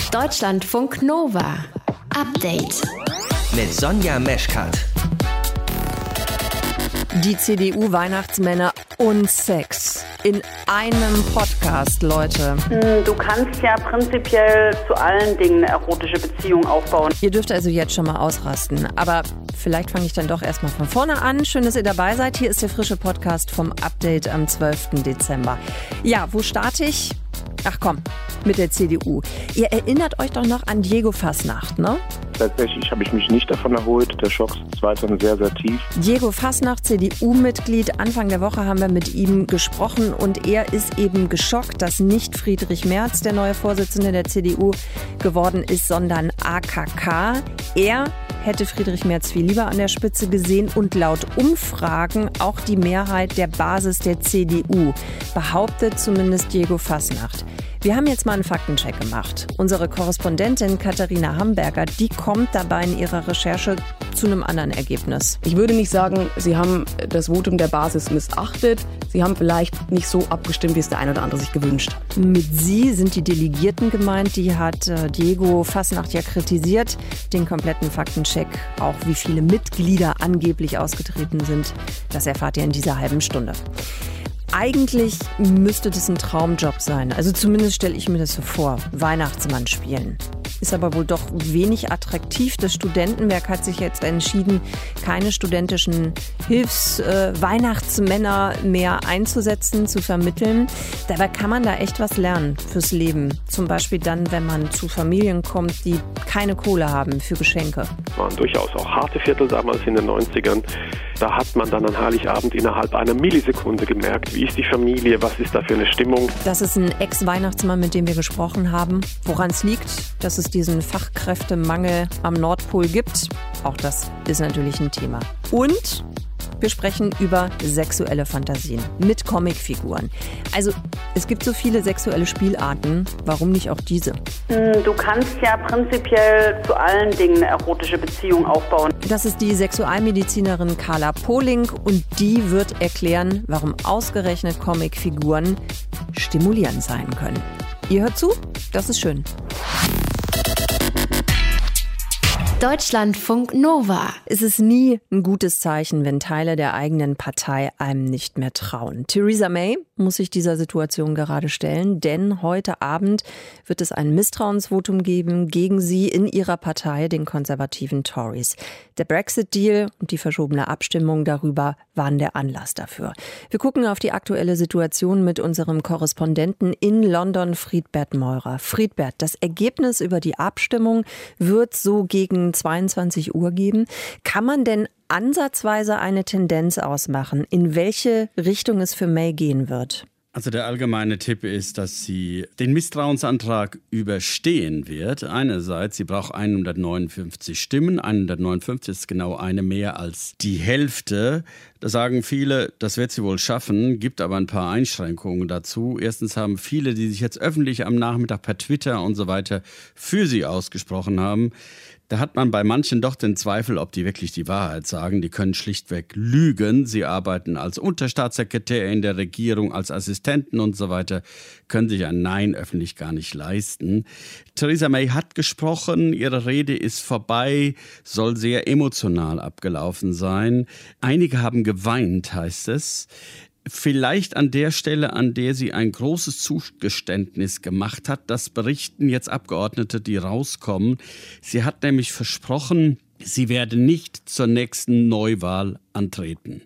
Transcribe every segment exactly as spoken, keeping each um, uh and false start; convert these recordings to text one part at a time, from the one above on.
Deutschlandfunk Nova. Update. Mit Sonja Meschkat. Die C D U-Weihnachtsmänner und Sex in einem Podcast, Leute. Du kannst ja prinzipiell zu allen Dingen eine erotische Beziehung aufbauen. Ihr dürft also jetzt schon mal ausrasten. Aber vielleicht fange ich dann doch erstmal von vorne an. Schön, dass ihr dabei seid. Hier ist der frische Podcast vom Update am zwölften Dezember. Ja, wo starte ich? Ach komm, mit der C D U. Ihr erinnert euch doch noch an Diego Fasnacht, ne? Tatsächlich habe ich mich nicht davon erholt. Der Schock ist weiterhin sehr, sehr tief. Diego Fasnacht, C D U-Mitglied. Anfang der Woche haben wir mit ihm gesprochen und er ist eben geschockt, dass nicht Friedrich Merz der neue Vorsitzende der C D U geworden ist, sondern A K K. Er hätte Friedrich Merz viel lieber an der Spitze gesehen und laut Umfragen auch die Mehrheit der Basis der C D U, behauptet zumindest Diego Fasnacht. Wir haben jetzt mal einen Faktencheck gemacht. Unsere Korrespondentin Katharina Hamburger, die kommt dabei in ihrer Recherche zu einem anderen Ergebnis. Ich würde nicht sagen, sie haben das Votum der Basis missachtet. Sie haben vielleicht nicht so abgestimmt, wie es der eine oder andere sich gewünscht. Mit sie sind die Delegierten gemeint. Die hat äh, Diego Fasnacht ja kritisiert. Den kompletten Faktencheck, auch wie viele Mitglieder angeblich ausgetreten sind, das erfahrt ihr in dieser halben Stunde. Eigentlich müsste das ein Traumjob sein. Also zumindest stelle ich mir das so vor. Weihnachtsmann spielen. Ist aber wohl doch wenig attraktiv. Das Studentenwerk hat sich jetzt entschieden, keine studentischen Hilfs-Weihnachtsmänner äh, mehr einzusetzen, zu vermitteln. Dabei kann man da echt was lernen fürs Leben. Zum Beispiel dann, wenn man zu Familien kommt, die keine Kohle haben für Geschenke. Das waren durchaus auch harte Viertel damals in den neunzigern. Da hat man dann an Heiligabend innerhalb einer Millisekunde gemerkt, wie ist die Familie, was ist da für eine Stimmung. Das ist ein Ex-Weihnachtsmann, mit dem wir gesprochen haben. Woran es liegt, dass es diesen Fachkräftemangel am Nordpol gibt, auch das ist natürlich ein Thema. Und wir sprechen über sexuelle Fantasien mit Comicfiguren. Also es gibt so viele sexuelle Spielarten, warum nicht auch diese? Du kannst ja prinzipiell zu allen Dingen eine erotische Beziehung aufbauen. Das ist die Sexualmedizinerin Carla Pohling und die wird erklären, warum ausgerechnet Comicfiguren stimulierend sein können. Ihr hört zu? Das ist schön. Deutschlandfunk Nova. Es ist nie ein gutes Zeichen, wenn Teile der eigenen Partei einem nicht mehr trauen. Theresa May muss sich dieser Situation gerade stellen, denn heute Abend wird es ein Misstrauensvotum geben gegen sie in ihrer Partei, den konservativen Tories. Der Brexit-Deal und die verschobene Abstimmung darüber waren der Anlass dafür. Wir gucken auf die aktuelle Situation mit unserem Korrespondenten in London, Friedbert Meurer. Friedbert, das Ergebnis über die Abstimmung wird so gegen zweiundzwanzig Uhr geben. Kann man denn ansatzweise eine Tendenz ausmachen, in welche Richtung es für May gehen wird? Also der allgemeine Tipp ist, dass sie den Misstrauensantrag überstehen wird. Einerseits, sie braucht hundertneunundfünfzig Stimmen. hundertneunundfünfzig ist genau eine mehr als die Hälfte. Da sagen viele, das wird sie wohl schaffen, gibt aber ein paar Einschränkungen dazu. Erstens haben viele, die sich jetzt öffentlich am Nachmittag per Twitter und so weiter für sie ausgesprochen haben, da hat man bei manchen doch den Zweifel, ob die wirklich die Wahrheit sagen. Die können schlichtweg lügen. Sie arbeiten als Unterstaatssekretär in der Regierung, als Assistenten und so weiter, können sich ein Nein öffentlich gar nicht leisten. Theresa May hat gesprochen, ihre Rede ist vorbei, soll sehr emotional abgelaufen sein. Einige haben geweint, heißt es. Vielleicht an der Stelle, an der sie ein großes Zugeständnis gemacht hat, das berichten jetzt Abgeordnete, die rauskommen. Sie hat nämlich versprochen, sie werde nicht zur nächsten Neuwahl antreten.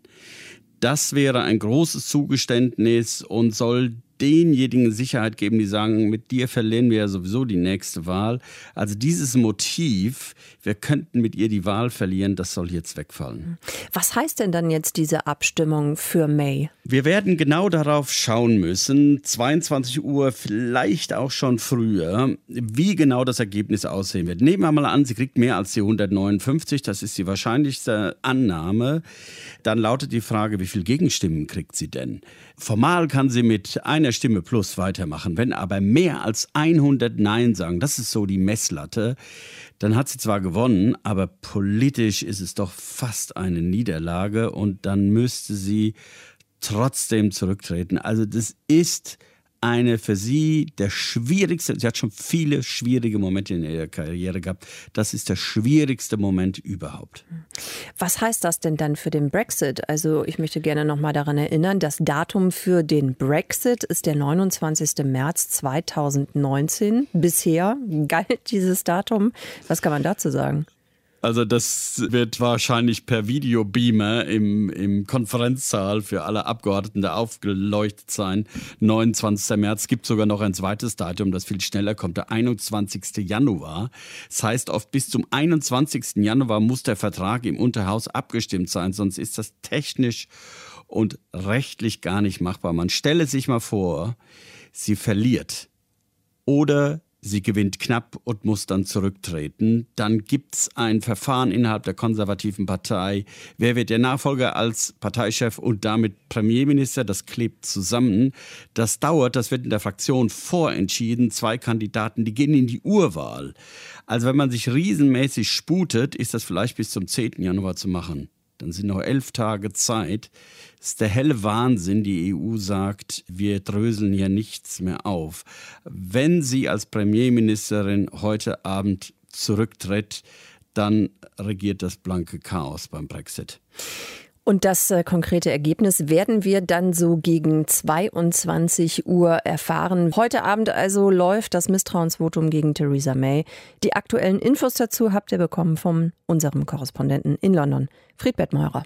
Das wäre ein großes Zugeständnis und soll denjenigen Sicherheit geben, die sagen, mit dir verlieren wir ja sowieso die nächste Wahl. Also dieses Motiv, wir könnten mit ihr die Wahl verlieren, das soll jetzt wegfallen. Was heißt denn dann jetzt diese Abstimmung für May? Wir werden genau darauf schauen müssen, zweiundzwanzig Uhr, vielleicht auch schon früher, wie genau das Ergebnis aussehen wird. Nehmen wir mal an, sie kriegt mehr als die hundertneunundfünfzig, das ist die wahrscheinlichste Annahme. Dann lautet die Frage, wie viele Gegenstimmen kriegt sie denn? Formal kann sie mit einer Stimme plus weitermachen. Wenn aber mehr als hundert Nein sagen, das ist so die Messlatte, dann hat sie zwar gewonnen, aber politisch ist es doch fast eine Niederlage und dann müsste sie trotzdem zurücktreten. Also das ist eine für sie der schwierigste, sie hat schon viele schwierige Momente in ihrer Karriere gehabt, das ist der schwierigste Moment überhaupt. Was heißt das denn dann für den Brexit? Also ich möchte gerne noch mal daran erinnern, das Datum für den Brexit ist der neunundzwanzigster März zweitausendneunzehn. Bisher galt dieses Datum. Was kann man dazu sagen? Also das wird wahrscheinlich per Videobeamer im, im Konferenzsaal für alle Abgeordneten da aufgeleuchtet sein. neunundzwanzigster März, es gibt sogar noch ein zweites Datum, das viel schneller kommt, der einundzwanzigster Januar. Das heißt, oft bis zum einundzwanzigsten Januar muss der Vertrag im Unterhaus abgestimmt sein, sonst ist das technisch und rechtlich gar nicht machbar. Man stelle sich mal vor, sie verliert oder sie gewinnt knapp und muss dann zurücktreten. Dann gibt es ein Verfahren innerhalb der konservativen Partei. Wer wird der Nachfolger als Parteichef und damit Premierminister? Das klebt zusammen. Das dauert, das wird in der Fraktion vorentschieden. Zwei Kandidaten, die gehen in die Urwahl. Also wenn man sich riesenmäßig sputet, ist das vielleicht bis zum zehnten Januar zu machen. Dann sind noch elf Tage Zeit. Das ist der helle Wahnsinn. Die E U sagt, wir dröseln hier nichts mehr auf. Wenn sie als Premierministerin heute Abend zurücktritt, dann regiert das blanke Chaos beim Brexit. Und das äh, konkrete Ergebnis werden wir dann so gegen zweiundzwanzig Uhr erfahren. Heute Abend also läuft das Misstrauensvotum gegen Theresa May. Die aktuellen Infos dazu habt ihr bekommen von unserem Korrespondenten in London, Friedbert Meurer.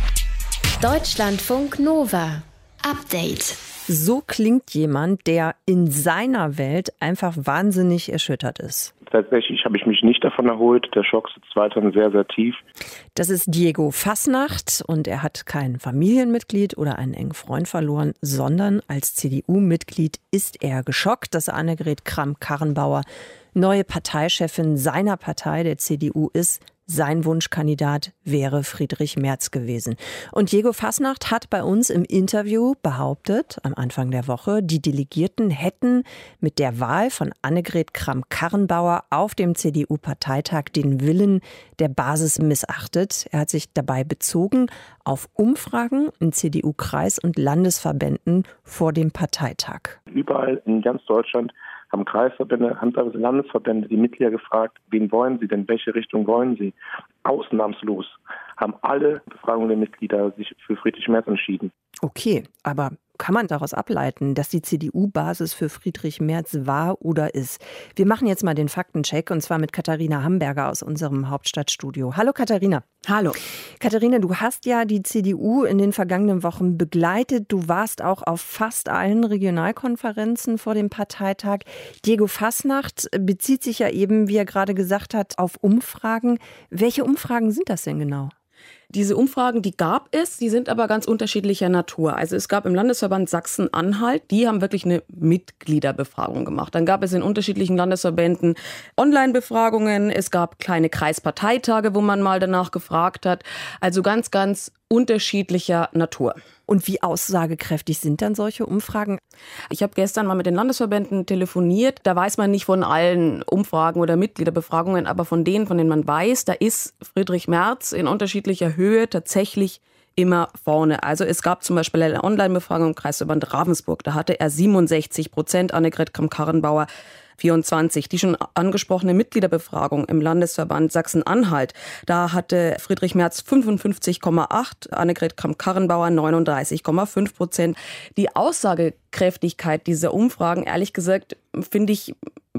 Deutschlandfunk Nova. Update. So klingt jemand, der in seiner Welt einfach wahnsinnig erschüttert ist. Tatsächlich habe ich mich nicht davon erholt. Der Schock sitzt weiterhin sehr, sehr tief. Das ist Diego Fasnacht und er hat kein Familienmitglied oder einen engen Freund verloren, sondern als C D U-Mitglied ist er geschockt, dass Annegret Kramp-Karrenbauer neue Parteichefin seiner Partei, der C D U, ist. Sein Wunschkandidat wäre Friedrich Merz gewesen. Und Diego Fasnacht hat bei uns im Interview behauptet, am Anfang der Woche, die Delegierten hätten mit der Wahl von Annegret Kramp-Karrenbauer auf dem C D U-Parteitag den Willen der Basis missachtet. Er hat sich dabei bezogen auf Umfragen in C D U-Kreis- und Landesverbänden vor dem Parteitag. Überall in ganz Deutschland haben Kreisverbände, haben teilweise Landesverbände die Mitglieder gefragt, wen wollen sie denn, welche Richtung wollen sie? Ausnahmslos haben alle Befragungen der Mitglieder sich für Friedrich Merz entschieden. Okay, aber kann man daraus ableiten, dass die C D U-Basis für Friedrich Merz war oder ist? Wir machen jetzt mal den Faktencheck und zwar mit Katharina Hamberger aus unserem Hauptstadtstudio. Hallo Katharina. Hallo. Katharina, du hast ja die C D U in den vergangenen Wochen begleitet. Du warst auch auf fast allen Regionalkonferenzen vor dem Parteitag. Diego Fasnacht bezieht sich ja eben, wie er gerade gesagt hat, auf Umfragen. Welche Umfragen sind das denn genau? Diese Umfragen, die gab es, die sind aber ganz unterschiedlicher Natur. Also es gab im Landesverband Sachsen-Anhalt, die haben wirklich eine Mitgliederbefragung gemacht. Dann gab es in unterschiedlichen Landesverbänden Online-Befragungen, es gab kleine Kreisparteitage, wo man mal danach gefragt hat. Also ganz, ganz unterschiedlicher Natur. Und wie aussagekräftig sind dann solche Umfragen? Ich habe gestern mal mit den Landesverbänden telefoniert. Da weiß man nicht von allen Umfragen oder Mitgliederbefragungen, aber von denen, von denen man weiß, da ist Friedrich Merz in unterschiedlicher Höhe tatsächlich immer vorne. Also es gab zum Beispiel eine Online-Befragung im Kreisverband Ravensburg. Da hatte er siebenundsechzig Prozent, Annegret Kramp-Karrenbauer vierundzwanzig. Die schon angesprochene Mitgliederbefragung im Landesverband Sachsen-Anhalt, da hatte Friedrich Merz fünfundfünfzig Komma acht, Annegret Kramp-Karrenbauer neununddreißig Komma fünf Prozent. Die Aussagekräftigkeit dieser Umfragen, ehrlich gesagt, finde ich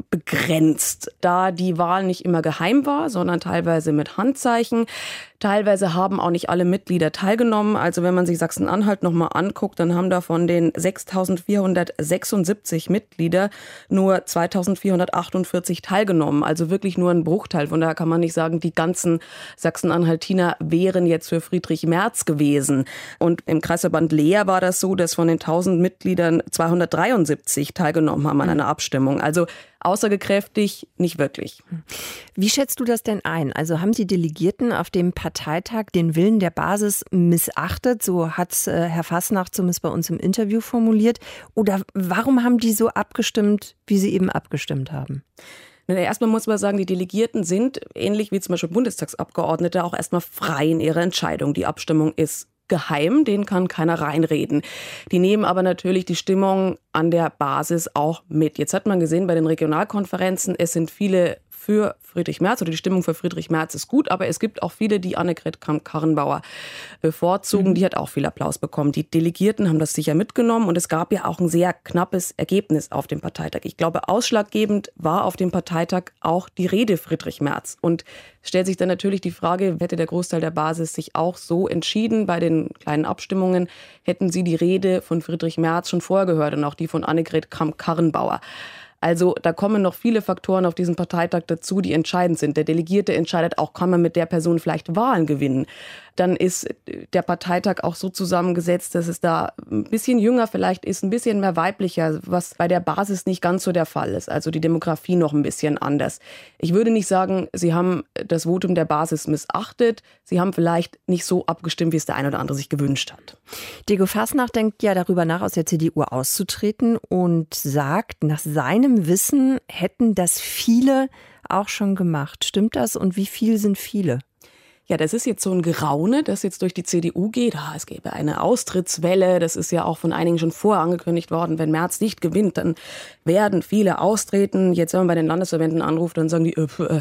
begrenzt, da die Wahl nicht immer geheim war, sondern teilweise mit Handzeichen. Teilweise haben auch nicht alle Mitglieder teilgenommen. Also wenn man sich Sachsen-Anhalt nochmal anguckt, dann haben da von den sechstausendvierhundertsechsundsiebzig Mitglieder nur zweitausendvierhundertachtundvierzig teilgenommen. Also wirklich nur ein Bruchteil. Von daher kann man nicht sagen, die ganzen Sachsen-Anhaltiner wären jetzt für Friedrich Merz gewesen. Und im Kreisverband Leer war das so, dass von den tausend Mitgliedern zweihundertdreiundsiebzig teilgenommen haben an einer Abstimmung. Also aussagekräftig nicht wirklich. Wie schätzt du das denn ein? Also haben die Delegierten auf dem Parteitag den Willen der Basis missachtet? So hat es äh, Herr Fasnacht zumindest bei uns im Interview formuliert. Oder warum haben die so abgestimmt, wie sie eben abgestimmt haben? Erstmal muss man sagen, die Delegierten sind, ähnlich wie zum Beispiel Bundestagsabgeordnete, auch erstmal frei in ihrer Entscheidung. Die Abstimmung ist geheim, den kann keiner reinreden. Die nehmen aber natürlich die Stimmung an der Basis auch mit. Jetzt hat man gesehen bei den Regionalkonferenzen, es sind viele für Friedrich Merz oder die Stimmung für Friedrich Merz ist gut, aber es gibt auch viele, die Annegret Kramp-Karrenbauer bevorzugen. Mhm. Die hat auch viel Applaus bekommen. Die Delegierten haben das sicher mitgenommen und es gab ja auch ein sehr knappes Ergebnis auf dem Parteitag. Ich glaube, ausschlaggebend war auf dem Parteitag auch die Rede Friedrich Merz. Und stellt sich dann natürlich die Frage, hätte der Großteil der Basis sich auch so entschieden bei den kleinen Abstimmungen, hätten sie die Rede von Friedrich Merz schon vorher gehört und auch die von Annegret Kramp-Karrenbauer. Also da kommen noch viele Faktoren auf diesen Parteitag dazu, die entscheidend sind. Der Delegierte entscheidet auch, kann man mit der Person vielleicht Wahlen gewinnen. Dann ist der Parteitag auch so zusammengesetzt, dass es da ein bisschen jünger vielleicht ist, ein bisschen mehr weiblicher, was bei der Basis nicht ganz so der Fall ist. Also die Demografie noch ein bisschen anders. Ich würde nicht sagen, sie haben das Votum der Basis missachtet. Sie haben vielleicht nicht so abgestimmt, wie es der ein oder andere sich gewünscht hat. Diego Fasnacht denkt ja darüber nach, aus der C D U auszutreten und sagt, nach seinem Wissen hätten das viele auch schon gemacht. Stimmt das? Und wie viel sind viele? Ja, das ist jetzt so ein Geraune, das jetzt durch die C D U geht. Ah, es gäbe eine Austrittswelle. Das ist ja auch von einigen schon vorher angekündigt worden. Wenn Merz nicht gewinnt, dann werden viele austreten. Jetzt, wenn man bei den Landesverbänden anruft, dann sagen die, äh, äh,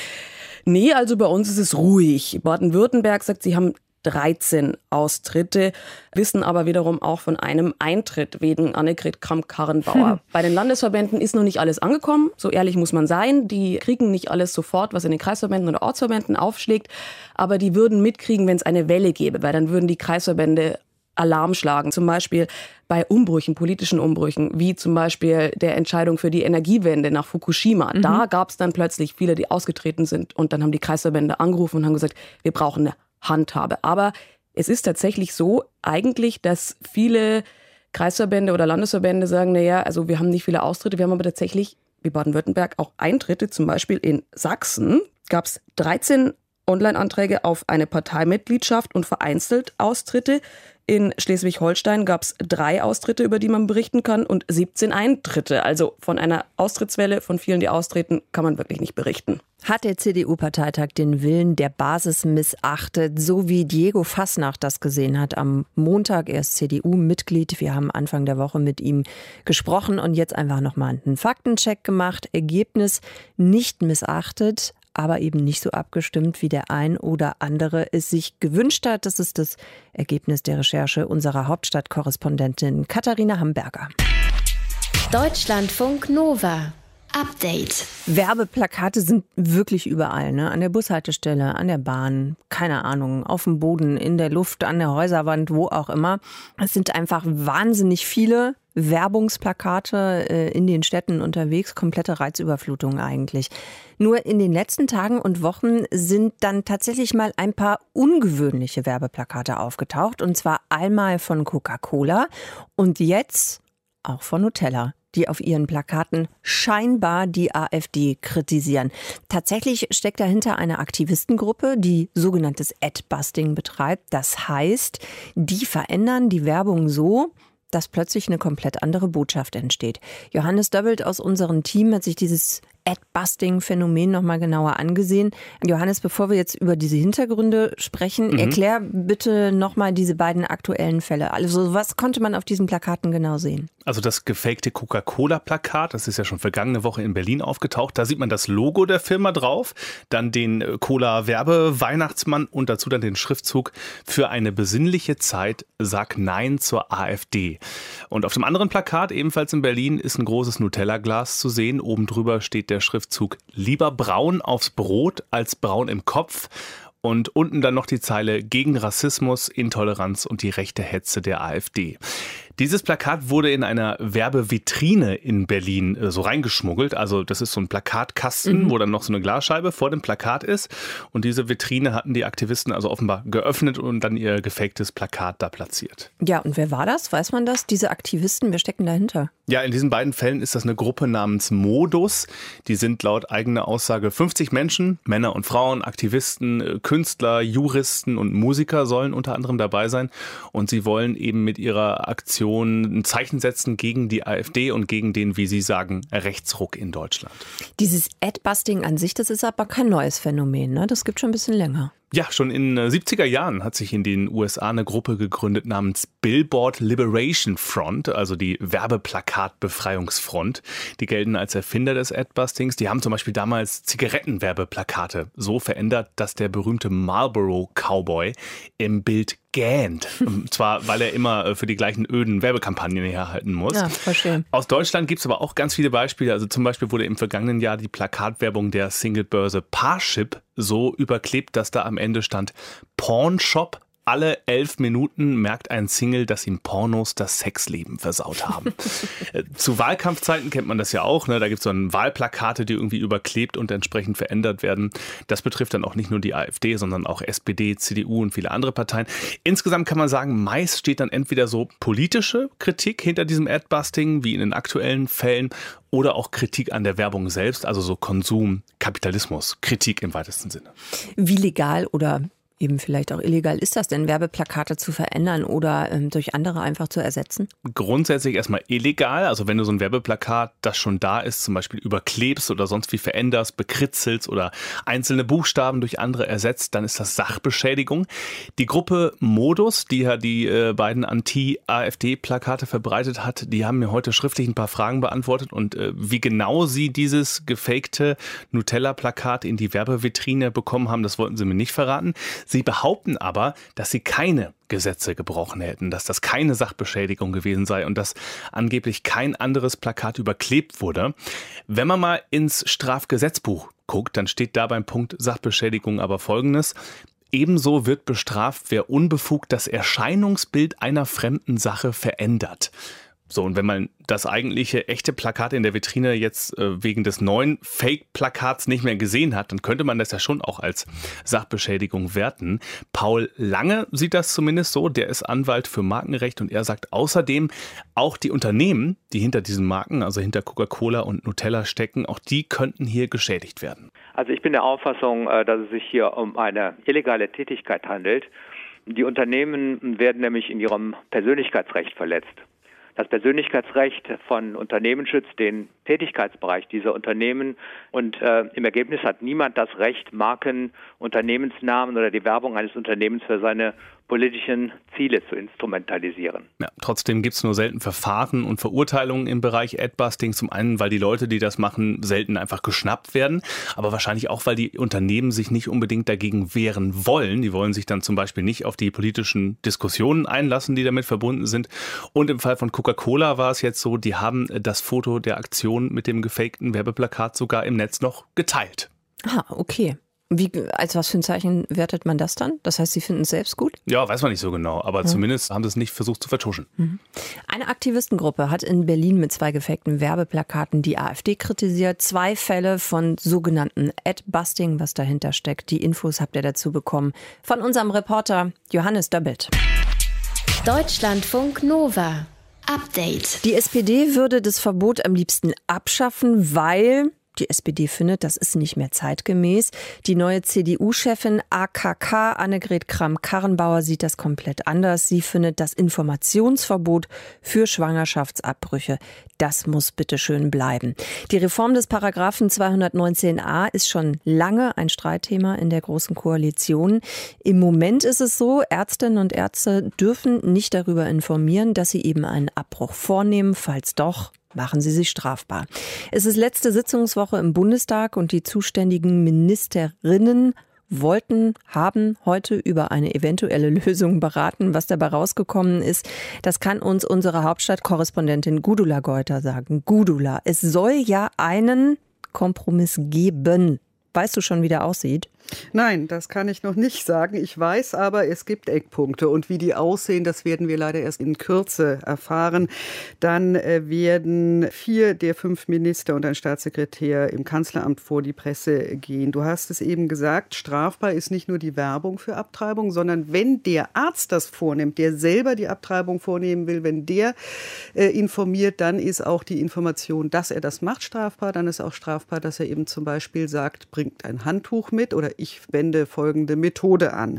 nee, also bei uns ist es ruhig. Baden-Württemberg sagt, sie haben dreizehn Austritte, wissen aber wiederum auch von einem Eintritt wegen Annegret Kramp-Karrenbauer. Hm. Bei den Landesverbänden ist noch nicht alles angekommen, so ehrlich muss man sein. Die kriegen nicht alles sofort, was in den Kreisverbänden oder Ortsverbänden aufschlägt, aber die würden mitkriegen, wenn es eine Welle gäbe, weil dann würden die Kreisverbände Alarm schlagen. Zum Beispiel bei Umbrüchen, politischen Umbrüchen, wie zum Beispiel der Entscheidung für die Energiewende nach Fukushima. Mhm. Da gab es dann plötzlich viele, die ausgetreten sind und dann haben die Kreisverbände angerufen und haben gesagt, wir brauchen eine Handhabe. Aber es ist tatsächlich so eigentlich, dass viele Kreisverbände oder Landesverbände sagen, naja, also wir haben nicht viele Austritte, wir haben aber tatsächlich, wie Baden-Württemberg, auch Eintritte. Zum Beispiel in Sachsen gab es dreizehn Online-Anträge auf eine Parteimitgliedschaft und vereinzelt Austritte. In Schleswig-Holstein gab es drei Austritte, über die man berichten kann, und siebzehn Eintritte. Also von einer Austrittswelle von vielen, die austreten, kann man wirklich nicht berichten. Hat der C D U-Parteitag den Willen der Basis missachtet, so wie Diego Fasnacht das gesehen hat am Montag? Er ist C D U-Mitglied. Wir haben Anfang der Woche mit ihm gesprochen und jetzt einfach nochmal einen Faktencheck gemacht. Ergebnis nicht missachtet, aber eben nicht so abgestimmt, wie der ein oder andere es sich gewünscht hat. Das ist das Ergebnis der Recherche unserer Hauptstadtkorrespondentin Katharina Hamburger. Deutschlandfunk Nova. Update. Werbeplakate sind wirklich überall, ne? An der Bushaltestelle, an der Bahn, keine Ahnung, auf dem Boden, in der Luft, an der Häuserwand, wo auch immer. Es sind einfach wahnsinnig viele Werbungsplakate äh, in den Städten unterwegs, komplette Reizüberflutung eigentlich. Nur in den letzten Tagen und Wochen sind dann tatsächlich mal ein paar ungewöhnliche Werbeplakate aufgetaucht, und zwar einmal von Coca-Cola und jetzt auch von Nutella, die auf ihren Plakaten scheinbar die AfD kritisieren. Tatsächlich steckt dahinter eine Aktivistengruppe, die sogenanntes Ad-Busting betreibt. Das heißt, die verändern die Werbung so, dass plötzlich eine komplett andere Botschaft entsteht. Johannes Döbbelt aus unserem Team hat sich dieses Ad-Busting-Phänomen nochmal genauer angesehen. Johannes, bevor wir jetzt über diese Hintergründe sprechen, mhm. erklär bitte nochmal diese beiden aktuellen Fälle. Also was konnte man auf diesen Plakaten genau sehen? Also das gefakte Coca-Cola-Plakat, das ist ja schon vergangene Woche in Berlin aufgetaucht. Da sieht man das Logo der Firma drauf, dann den Cola-Werbe-Weihnachtsmann und dazu dann den Schriftzug: Für eine besinnliche Zeit, sag Nein zur AfD. Und auf dem anderen Plakat, ebenfalls in Berlin, ist ein großes Nutella-Glas zu sehen. Oben drüber steht der Schriftzug: Lieber braun aufs Brot als braun im Kopf. Und unten dann noch die Zeile: Gegen Rassismus, Intoleranz und die rechte Hetze der AfD. Dieses Plakat wurde in einer Werbevitrine in Berlin so reingeschmuggelt. Also das ist so ein Plakatkasten, mhm. wo dann noch so eine Glasscheibe vor dem Plakat ist. Und diese Vitrine hatten die Aktivisten also offenbar geöffnet und dann ihr gefaktes Plakat da platziert. Ja, und wer war das? Weiß man das? Diese Aktivisten, wer stecken dahinter? Ja, in diesen beiden Fällen ist das eine Gruppe namens Modus. Die sind laut eigener Aussage fünfzig Menschen, Männer und Frauen, Aktivisten, Künstler, Juristen und Musiker sollen unter anderem dabei sein. Und sie wollen eben mit ihrer Aktion ein Zeichen setzen gegen die AfD und gegen den, wie sie sagen, Rechtsruck in Deutschland. Dieses Ad-Busting an sich, das ist aber kein neues Phänomen, ne? Das gibt schon ein bisschen länger. Ja, schon in den siebziger Jahren hat sich in den U S A eine Gruppe gegründet namens Billboard Liberation Front, also die Werbeplakatbefreiungsfront. Die gelten als Erfinder des Adbustings. Die haben zum Beispiel damals Zigarettenwerbeplakate so verändert, dass der berühmte Marlboro Cowboy im Bild gähnt. Und zwar, weil er immer für die gleichen öden Werbekampagnen herhalten muss. Ja, verstehe. Aus Deutschland gibt es aber auch ganz viele Beispiele. Also zum Beispiel wurde im vergangenen Jahr die Plakatwerbung der Singlebörse Parship so überklebt, dass da am Ende stand Pornshop. Alle elf Minuten merkt ein Single, dass ihm Pornos das Sexleben versaut haben. Zu Wahlkampfzeiten kennt man das ja auch. Ne? Da gibt es so Wahlplakate, die irgendwie überklebt und entsprechend verändert werden. Das betrifft dann auch nicht nur die AfD, sondern auch S P D, C D U und viele andere Parteien. Insgesamt kann man sagen, meist steht dann entweder so politische Kritik hinter diesem Adbusting, wie in den aktuellen Fällen, oder auch Kritik an der Werbung selbst, also so Konsum, Kapitalismus, Kritik im weitesten Sinne. Wie legal oder eben vielleicht auch illegal ist das denn, Werbeplakate zu verändern oder ähm, durch andere einfach zu ersetzen? Grundsätzlich erstmal illegal. Also wenn du so ein Werbeplakat, das schon da ist, zum Beispiel überklebst oder sonst wie veränderst, bekritzelst oder einzelne Buchstaben durch andere ersetzt, dann ist das Sachbeschädigung. Die Gruppe Modus, die ja die äh, beiden Anti-AfD-Plakate verbreitet hat, die haben mir heute schriftlich ein paar Fragen beantwortet und äh, wie genau sie dieses gefakte Nutella-Plakat in die Werbevitrine bekommen haben, das wollten sie mir nicht verraten. Sie behaupten aber, dass sie keine Gesetze gebrochen hätten, dass das keine Sachbeschädigung gewesen sei und dass angeblich kein anderes Plakat überklebt wurde. Wenn man mal ins Strafgesetzbuch guckt, dann steht da beim Punkt Sachbeschädigung aber Folgendes: Ebenso wird bestraft, wer unbefugt das Erscheinungsbild einer fremden Sache verändert. So, und wenn man das eigentliche echte Plakat in der Vitrine jetzt äh, wegen des neuen Fake-Plakats nicht mehr gesehen hat, dann könnte man das ja schon auch als Sachbeschädigung werten. Paul Lange sieht das zumindest so, der ist Anwalt für Markenrecht und er sagt außerdem, auch die Unternehmen, die hinter diesen Marken, also hinter Coca-Cola und Nutella stecken, auch die könnten hier geschädigt werden. Also ich bin der Auffassung, dass es sich hier um eine illegale Tätigkeit handelt. Die Unternehmen werden nämlich in ihrem Persönlichkeitsrecht verletzt. Das Persönlichkeitsrecht von Unternehmen schützt den Tätigkeitsbereich dieser Unternehmen und äh, im Ergebnis hat niemand das Recht, Marken, Unternehmensnamen oder die Werbung eines Unternehmens für seine politischen Ziele zu instrumentalisieren. Ja, trotzdem gibt es nur selten Verfahren und Verurteilungen im Bereich Adbusting. Zum einen, weil die Leute, die das machen, selten einfach geschnappt werden, aber wahrscheinlich auch, weil die Unternehmen sich nicht unbedingt dagegen wehren wollen. Die wollen sich dann zum Beispiel nicht auf die politischen Diskussionen einlassen, die damit verbunden sind. Und im Fall von Coca-Cola war es jetzt so, die haben das Foto der Aktion mit dem gefakten Werbeplakat sogar im Netz noch geteilt. Ah, okay. Wie, als was für ein Zeichen wertet man das dann? Das heißt, Sie finden es selbst gut? Ja, weiß man nicht so genau, aber ja. Zumindest haben sie es nicht versucht zu vertuschen. Mhm. Eine Aktivistengruppe hat in Berlin mit zwei gefakten Werbeplakaten die AfD kritisiert. Zwei Fälle von sogenannten Adbusting, was dahinter steckt. Die Infos habt ihr dazu bekommen von unserem Reporter Johannes Döbbelt. Deutschlandfunk Nova. Update. Die S P D würde das Verbot am liebsten abschaffen, weil die S P D findet, das ist nicht mehr zeitgemäß. Die neue C D U-Chefin A K K, Annegret Kramp-Karrenbauer, sieht das komplett anders. Sie findet, das Informationsverbot für Schwangerschaftsabbrüche, das muss bitteschön bleiben. Die Reform des Paragraphen zweihundertneunzehn a ist schon lange ein Streitthema in der Großen Koalition. Im Moment ist es so, Ärztinnen und Ärzte dürfen nicht darüber informieren, dass sie eben einen Abbruch vornehmen. Falls doch, machen sie sich strafbar. Es ist letzte Sitzungswoche im Bundestag und die zuständigen Ministerinnen wollten, haben heute über eine eventuelle Lösung beraten. Was dabei rausgekommen ist, das kann uns unsere Hauptstadtkorrespondentin Gudula Geuter sagen. Gudula, es soll ja einen Kompromiss geben. Weißt du schon, wie der aussieht? Nein, das kann ich noch nicht sagen. Ich weiß aber, es gibt Eckpunkte. Und wie die aussehen, das werden wir leider erst in Kürze erfahren. Dann äh, werden vier der fünf Minister und ein Staatssekretär im Kanzleramt vor die Presse gehen. Du hast es eben gesagt, strafbar ist nicht nur die Werbung für Abtreibung, sondern wenn der Arzt das vornimmt, der selber die Abtreibung vornehmen will, wenn der äh, informiert, dann ist auch die Information, dass er das macht, strafbar. Dann ist auch strafbar, dass er eben zum Beispiel sagt, bringt ein Handtuch mit oder ich wende folgende Methode an.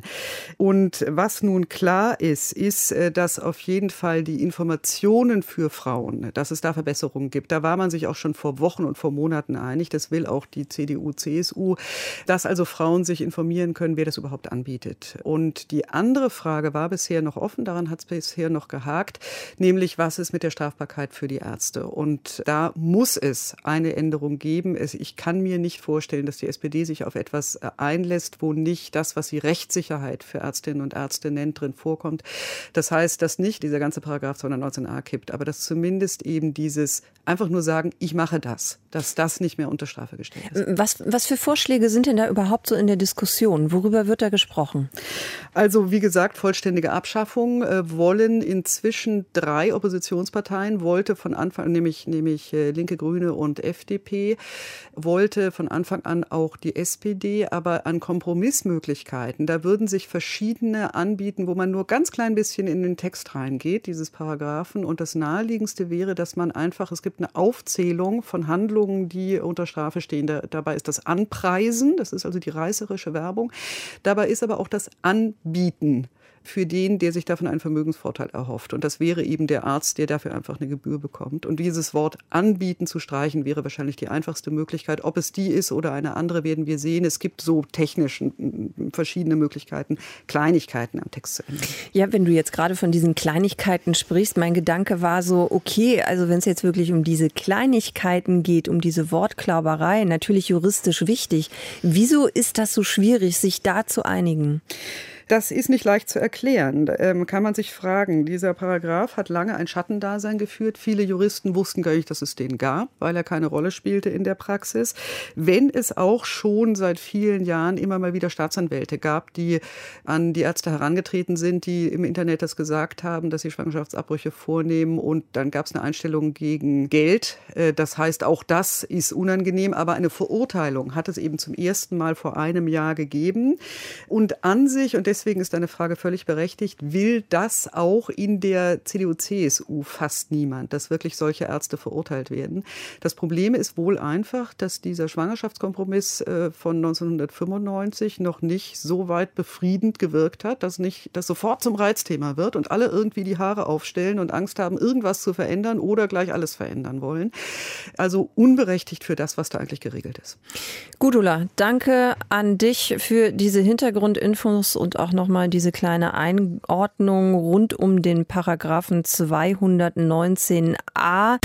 Und was nun klar ist, ist, dass auf jeden Fall die Informationen für Frauen, dass es da Verbesserungen gibt. Da war man sich auch schon vor Wochen und vor Monaten einig. Das will auch die C D U, C S U, dass also Frauen sich informieren können, wer das überhaupt anbietet. Und die andere Frage war bisher noch offen, daran hat es bisher noch gehakt, nämlich was ist mit der Strafbarkeit für die Ärzte? Und da muss es eine Änderung geben. Ich kann mir nicht vorstellen, dass die S P D sich auf etwas einlässt, wo nicht das, was sie Rechtssicherheit für Ärztinnen und Ärzte nennt, drin vorkommt. Das heißt, dass nicht dieser ganze Paragraph zweihundertneunzehn a kippt, aber dass zumindest eben dieses einfach nur sagen, ich mache das, dass das nicht mehr unter Strafe gestellt ist. Was, was für Vorschläge sind denn da überhaupt so in der Diskussion? Worüber wird da gesprochen? Also wie gesagt, vollständige Abschaffung äh, wollen inzwischen drei Oppositionsparteien, wollte von Anfang, nämlich, nämlich äh, Linke, Grüne und F D P, wollte von Anfang an auch die S P D, aber an Kompromissmöglichkeiten, da würden sich verschiedene anbieten, wo man nur ganz klein bisschen in den Text reingeht, dieses Paragraphen. Und das Naheliegendste wäre, dass man einfach, es gibt eine Aufzählung von Handlungen, die unter Strafe stehen. Da, dabei ist das Anpreisen, das ist also die reißerische Werbung. Dabei ist aber auch das Anbieten für den, der sich davon einen Vermögensvorteil erhofft. Und das wäre eben der Arzt, der dafür einfach eine Gebühr bekommt. Und dieses Wort anbieten zu streichen, wäre wahrscheinlich die einfachste Möglichkeit. Ob es die ist oder eine andere, werden wir sehen. Es gibt so technisch verschiedene Möglichkeiten, Kleinigkeiten am Text zu ändern. Ja, wenn du jetzt gerade von diesen Kleinigkeiten sprichst, mein Gedanke war so, okay, also wenn es jetzt wirklich um diese Kleinigkeiten geht, um diese Wortklauberei, natürlich juristisch wichtig. Wieso ist das so schwierig, sich da zu einigen? Das ist nicht leicht zu erklären. Ähm, kann man sich fragen. Dieser Paragraph hat lange ein Schattendasein geführt. Viele Juristen wussten gar nicht, dass es den gab, weil er keine Rolle spielte in der Praxis. Wenn es auch schon seit vielen Jahren immer mal wieder Staatsanwälte gab, die an die Ärzte herangetreten sind, die im Internet das gesagt haben, dass sie Schwangerschaftsabbrüche vornehmen. Und dann gab es eine Einstellung gegen Geld. Das heißt, auch das ist unangenehm. Aber eine Verurteilung hat es eben zum ersten Mal vor einem Jahr gegeben. Und an sich, und deswegen ist deine Frage völlig berechtigt, will das auch in der C D U C S U fast niemand, dass wirklich solche Ärzte verurteilt werden. Das Problem ist wohl einfach, dass dieser Schwangerschaftskompromiss von neunzehnhundertfünfundneunzig noch nicht so weit befriedend gewirkt hat, dass nicht das sofort zum Reizthema wird und alle irgendwie die Haare aufstellen und Angst haben, irgendwas zu verändern oder gleich alles verändern wollen. Also unberechtigt für das, was da eigentlich geregelt ist. Gudula, danke an dich für diese Hintergrundinfos und auch nochmal diese kleine Einordnung rund um den Paragraphen zweihundertneunzehn a.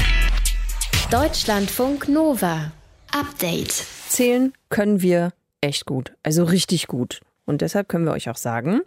Deutschlandfunk Nova. Update. Zählen können wir echt gut, also richtig gut. Und deshalb können wir euch auch sagen,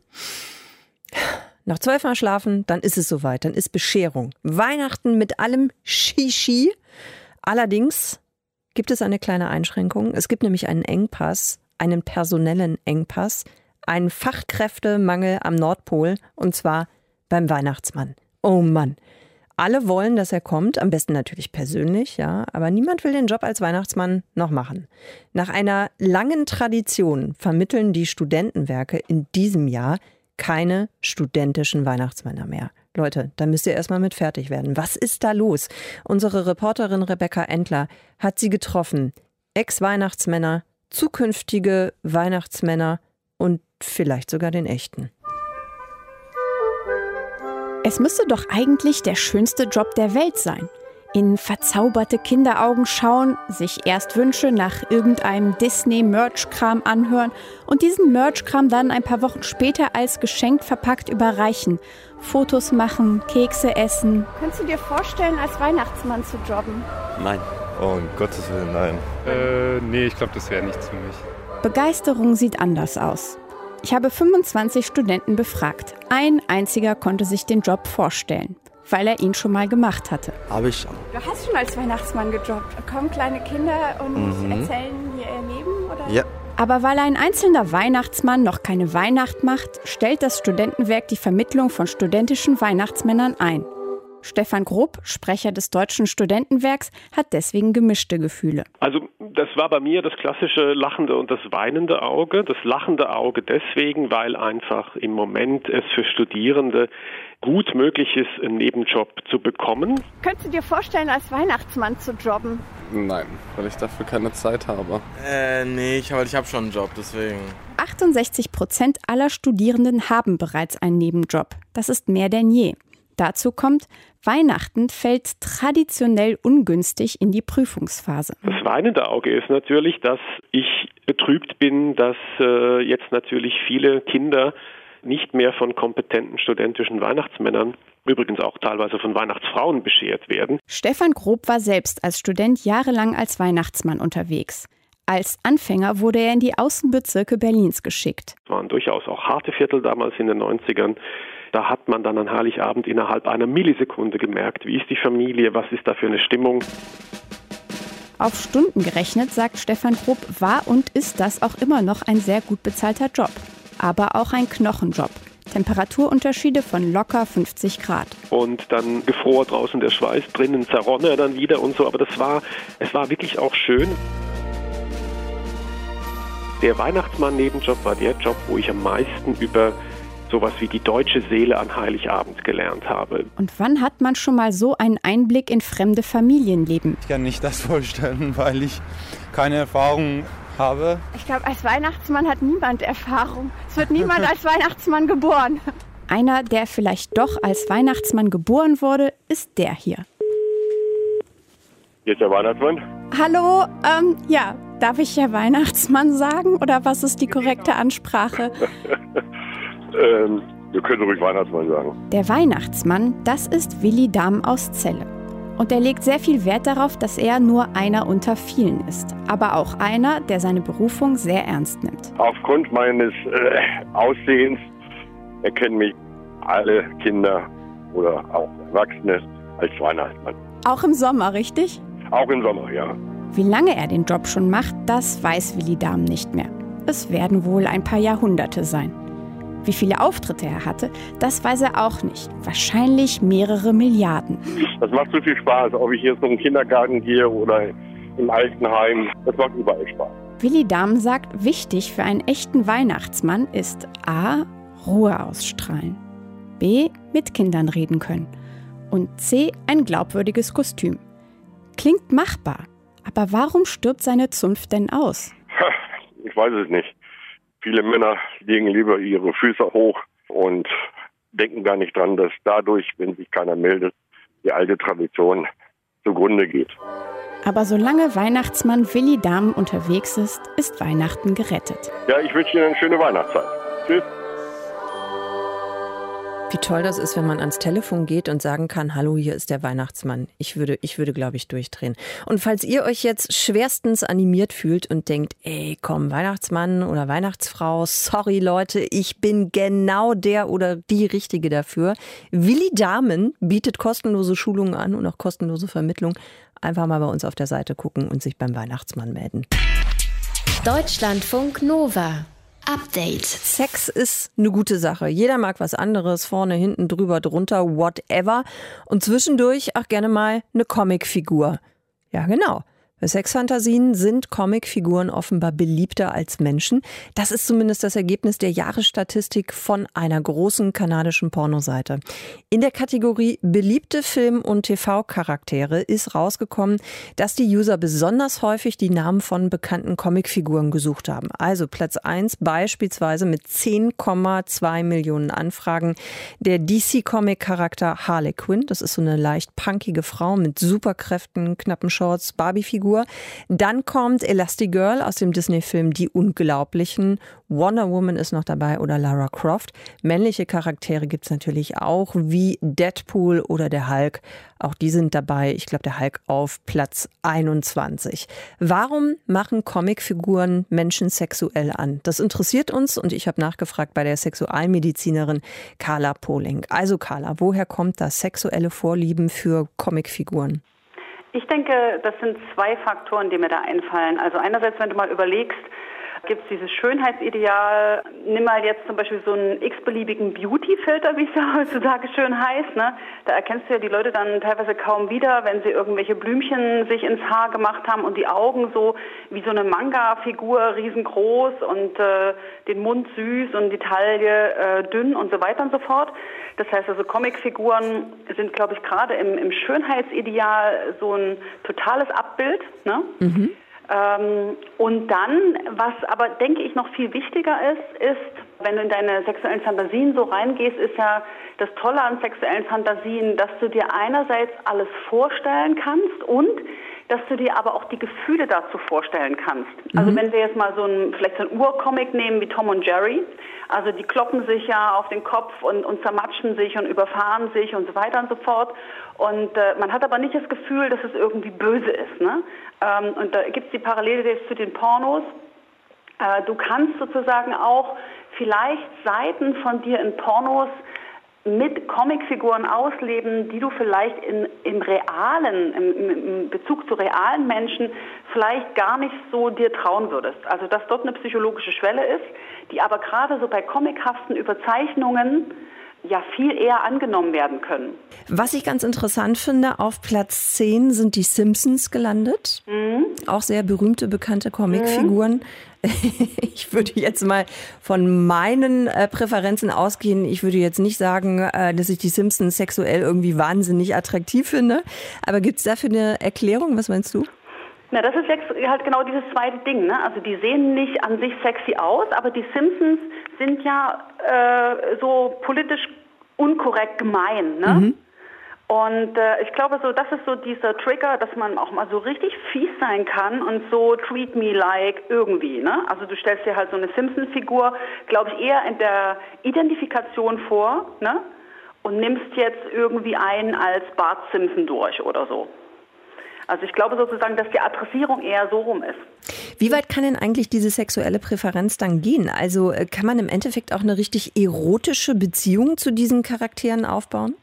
noch zwölfmal schlafen, dann ist es soweit, dann ist Bescherung. Weihnachten mit allem Shishi. Allerdings gibt es eine kleine Einschränkung. Es gibt nämlich einen Engpass, einen personellen Engpass, einen Fachkräftemangel am Nordpol, und zwar beim Weihnachtsmann. Oh Mann. Alle wollen, dass er kommt, am besten natürlich persönlich, ja, aber niemand will den Job als Weihnachtsmann noch machen. Nach einer langen Tradition vermitteln die Studentenwerke in diesem Jahr keine studentischen Weihnachtsmänner mehr. Leute, da müsst ihr erstmal mit fertig werden. Was ist da los? Unsere Reporterin Rebecca Endler hat sie getroffen. Ex-Weihnachtsmänner, zukünftige Weihnachtsmänner und vielleicht sogar den echten. Es müsste doch eigentlich der schönste Job der Welt sein. In verzauberte Kinderaugen schauen, sich erst Wünsche nach irgendeinem Disney-Merch-Kram anhören und diesen Merch-Kram dann ein paar Wochen später als Geschenk verpackt überreichen. Fotos machen, Kekse essen. Könntest du dir vorstellen, als Weihnachtsmann zu jobben? Nein. Oh, um Gottes Willen, nein. Äh, nee, ich glaube, das wäre nichts für mich. Begeisterung sieht anders aus. Ich habe fünfundzwanzig Studenten befragt. Ein einziger konnte sich den Job vorstellen, weil er ihn schon mal gemacht hatte. Habe ich schon. Du hast schon als Weihnachtsmann gejobbt. Kommen kleine Kinder und mhm. erzählen ihr Leben? Oder? Ja. Aber weil ein einzelner Weihnachtsmann noch keine Weihnacht macht, stellt das Studentenwerk die Vermittlung von studentischen Weihnachtsmännern ein. Stefan Grob, Sprecher des Deutschen Studentenwerks, hat deswegen gemischte Gefühle. Also das war bei mir das klassische lachende und das weinende Auge. Das lachende Auge deswegen, weil einfach im Moment es für Studierende gut möglich ist, einen Nebenjob zu bekommen. Könntest du dir vorstellen, als Weihnachtsmann zu jobben? Nein, weil ich dafür keine Zeit habe. Äh, nee, ich, ich habe schon einen Job, deswegen. achtundsechzig Prozent aller Studierenden haben bereits einen Nebenjob. Das ist mehr denn je. Dazu kommt, Weihnachten fällt traditionell ungünstig in die Prüfungsphase. Das weinende Auge ist natürlich, dass ich betrübt bin, dass äh, jetzt natürlich viele Kinder nicht mehr von kompetenten studentischen Weihnachtsmännern, übrigens auch teilweise von Weihnachtsfrauen beschert werden. Stefan Grob war selbst als Student jahrelang als Weihnachtsmann unterwegs. Als Anfänger wurde er in die Außenbezirke Berlins geschickt. Es waren durchaus auch harte Viertel damals in den neunzigern. Da hat man dann an Heiligabend innerhalb einer Millisekunde gemerkt, wie ist die Familie, was ist da für eine Stimmung. Auf Stunden gerechnet, sagt Stefan Grob, war und ist das auch immer noch ein sehr gut bezahlter Job. Aber auch ein Knochenjob. Temperaturunterschiede von locker fünfzig Grad. Und dann gefror draußen der Schweiß, drinnen zerronne er dann wieder und so. Aber das war, es war wirklich auch schön. Der Weihnachtsmann-Nebenjob war der Job, wo ich am meisten über sowas wie die deutsche Seele an Heiligabend gelernt habe. Und wann hat man schon mal so einen Einblick in fremde Familienleben? Ich kann nicht das vorstellen, weil ich keine Erfahrung habe. Ich glaube, als Weihnachtsmann hat niemand Erfahrung. Es wird niemand als Weihnachtsmann geboren. Einer, der vielleicht doch als Weihnachtsmann geboren wurde, ist der hier. Hier ist der Weihnachtsmann. Hallo, ähm, ja, darf ich Herr Weihnachtsmann sagen oder was ist die korrekte Ansprache? ähm, wir können ruhig Weihnachtsmann sagen. Der Weihnachtsmann, das ist Willi Dahm aus Celle. Und er legt sehr viel Wert darauf, dass er nur einer unter vielen ist. Aber auch einer, der seine Berufung sehr ernst nimmt. Aufgrund meines äh, Aussehens erkennen mich alle Kinder oder auch Erwachsene als Weihnachtsmann. Auch im Sommer, richtig? Auch im Sommer, ja. Wie lange er den Job schon macht, das weiß Willi Dahm nicht mehr. Es werden wohl ein paar Jahrhunderte sein. Wie viele Auftritte er hatte, das weiß er auch nicht. Wahrscheinlich mehrere Milliarden. Das macht so viel Spaß, ob ich jetzt noch im Kindergarten gehe oder im Altenheim. Das macht überall Spaß. Willi Dahm sagt, wichtig für einen echten Weihnachtsmann ist A. Ruhe ausstrahlen, B. mit Kindern reden können und C. ein glaubwürdiges Kostüm. Klingt machbar, aber warum stirbt seine Zunft denn aus? Ich weiß es nicht. Viele Männer legen lieber ihre Füße hoch und denken gar nicht dran, dass dadurch, wenn sich keiner meldet, die alte Tradition zugrunde geht. Aber solange Weihnachtsmann Willi Dahm unterwegs ist, ist Weihnachten gerettet. Ja, ich wünsche Ihnen eine schöne Weihnachtszeit. Tschüss. Wie toll das ist, wenn man ans Telefon geht und sagen kann, hallo, hier ist der Weihnachtsmann. Ich würde, ich würde, glaube ich, durchdrehen. Und falls ihr euch jetzt schwerstens animiert fühlt und denkt, ey, komm, Weihnachtsmann oder Weihnachtsfrau, sorry Leute, ich bin genau der oder die Richtige dafür. Willi Dahmen bietet kostenlose Schulungen an und auch kostenlose Vermittlung. Einfach mal bei uns auf der Seite gucken und sich beim Weihnachtsmann melden. Deutschlandfunk Nova. Update. Sex ist eine gute Sache. Jeder mag was anderes, vorne, hinten, drüber, drunter, whatever. Und zwischendurch auch gerne mal eine Comicfigur. Ja, genau. Bei Sexfantasien sind Comicfiguren offenbar beliebter als Menschen. Das ist zumindest das Ergebnis der Jahresstatistik von einer großen kanadischen Pornoseite. In der Kategorie beliebte Film- und T V-Charaktere ist rausgekommen, dass die User besonders häufig die Namen von bekannten Comicfiguren gesucht haben. Also Platz eins beispielsweise mit zehn Komma zwei Millionen Anfragen der D C-Comic-Charakter Harley Quinn. Das ist so eine leicht punkige Frau mit Superkräften, knappen Shorts, Barbie-Figur. Dann kommt Elastigirl aus dem Disney-Film Die Unglaublichen. Wonder Woman ist noch dabei oder Lara Croft. Männliche Charaktere gibt es natürlich auch, wie Deadpool oder der Hulk. Auch die sind dabei. Ich glaube, der Hulk auf Platz einundzwanzig. Warum machen Comicfiguren Menschen sexuell an? Das interessiert uns und ich habe nachgefragt bei der Sexualmedizinerin Carla Poling. Also Carla, woher kommt das sexuelle Vorlieben für Comicfiguren? Ich denke, das sind zwei Faktoren, die mir da einfallen. Also einerseits, wenn du mal überlegst, gibt es dieses Schönheitsideal. Nimm mal jetzt zum Beispiel so einen x-beliebigen Beauty-Filter, wie es ja heutzutage schön heißt. Ne? Da erkennst du ja die Leute dann teilweise kaum wieder, wenn sie irgendwelche Blümchen sich ins Haar gemacht haben und die Augen so wie so eine Manga-Figur riesengroß und äh, den Mund süß und die Taille äh, dünn und so weiter und so fort. Das heißt also, Comicfiguren sind, glaube ich, gerade im, im Schönheitsideal so ein totales Abbild. Ne? Mhm. Ähm, und dann, was aber, denke ich, noch viel wichtiger ist, ist, wenn du in deine sexuellen Fantasien so reingehst, ist ja das Tolle an sexuellen Fantasien, dass du dir einerseits alles vorstellen kannst und dass du dir aber auch die Gefühle dazu vorstellen kannst. Mhm. Also wenn wir jetzt mal so ein, vielleicht so ein Urcomic nehmen wie Tom und Jerry, also die kloppen sich ja auf den Kopf und, und zermatschen sich und überfahren sich und so weiter und so fort. Und äh, man hat aber nicht das Gefühl, dass es irgendwie böse ist. Ne? Ähm, und da gibt es die Parallele jetzt zu den Pornos. Äh, du kannst sozusagen auch vielleicht Seiten von dir in Pornos mit Comicfiguren ausleben, die du vielleicht in, im realen, im, im Bezug zu realen Menschen vielleicht gar nicht so dir trauen würdest. Also dass dort eine psychologische Schwelle ist, die aber gerade so bei comichaften Überzeichnungen ja viel eher angenommen werden können. Was ich ganz interessant finde, auf Platz zehn sind die Simpsons gelandet. Mhm. Auch sehr berühmte, bekannte Comicfiguren. Mhm. Ich würde jetzt mal von meinen äh, Präferenzen ausgehen. Ich würde jetzt nicht sagen, äh, dass ich die Simpsons sexuell irgendwie wahnsinnig attraktiv finde. Aber gibt es dafür eine Erklärung? Was meinst du? Na, das ist jetzt halt genau dieses zweite Ding, ne? Also die sehen nicht an sich sexy aus, aber die Simpsons sind ja äh, so politisch unkorrekt gemein, ne? Mhm. Und äh, ich glaube, so das ist so dieser Trigger, dass man auch mal so richtig fies sein kann und so treat me like irgendwie, ne? Also du stellst dir halt so eine Simpson-Figur, glaube ich, eher in der Identifikation vor, ne? Und nimmst jetzt irgendwie einen als Bart Simpson durch oder so. Also ich glaube sozusagen, dass die Adressierung eher so rum ist. Wie weit kann denn eigentlich diese sexuelle Präferenz dann gehen? Also kann man im Endeffekt auch eine richtig erotische Beziehung zu diesen Charakteren aufbauen?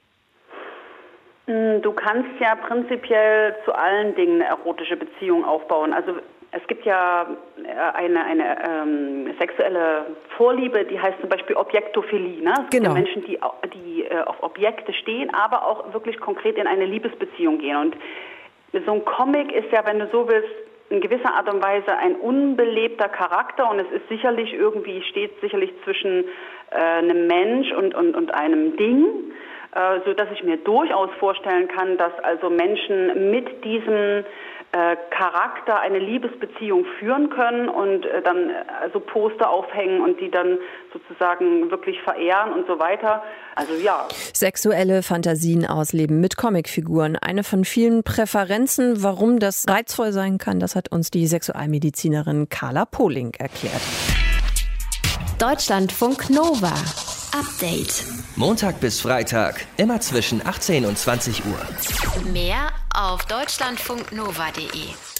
Du kannst ja prinzipiell zu allen Dingen eine erotische Beziehung aufbauen. Also es gibt ja eine, eine ähm, sexuelle Vorliebe, die heißt zum Beispiel Objektophilie. Ne? Es genau. gibt Menschen, die, die äh, auf Objekte stehen, aber auch wirklich konkret in eine Liebesbeziehung gehen. Und so ein Comic ist ja, wenn du so willst, in gewisser Art und Weise ein unbelebter Charakter und es ist sicherlich irgendwie, steht sicherlich zwischen äh, einem Mensch und, und, und einem Ding, äh, so dass ich mir durchaus vorstellen kann, dass also Menschen mit diesem äh, Charakter eine Liebesbeziehung führen können und äh, dann also Poster aufhängen und die dann sozusagen wirklich verehren und so weiter. Also ja. Sexuelle Fantasien ausleben mit Comicfiguren. Eine von vielen Präferenzen. Warum das reizvoll sein kann, das hat uns die Sexualmedizinerin Carla Poling erklärt. Deutschlandfunk Nova. Update. Montag bis Freitag, immer zwischen achtzehn und zwanzig Uhr. Mehr auf deutschlandfunknova punkt de.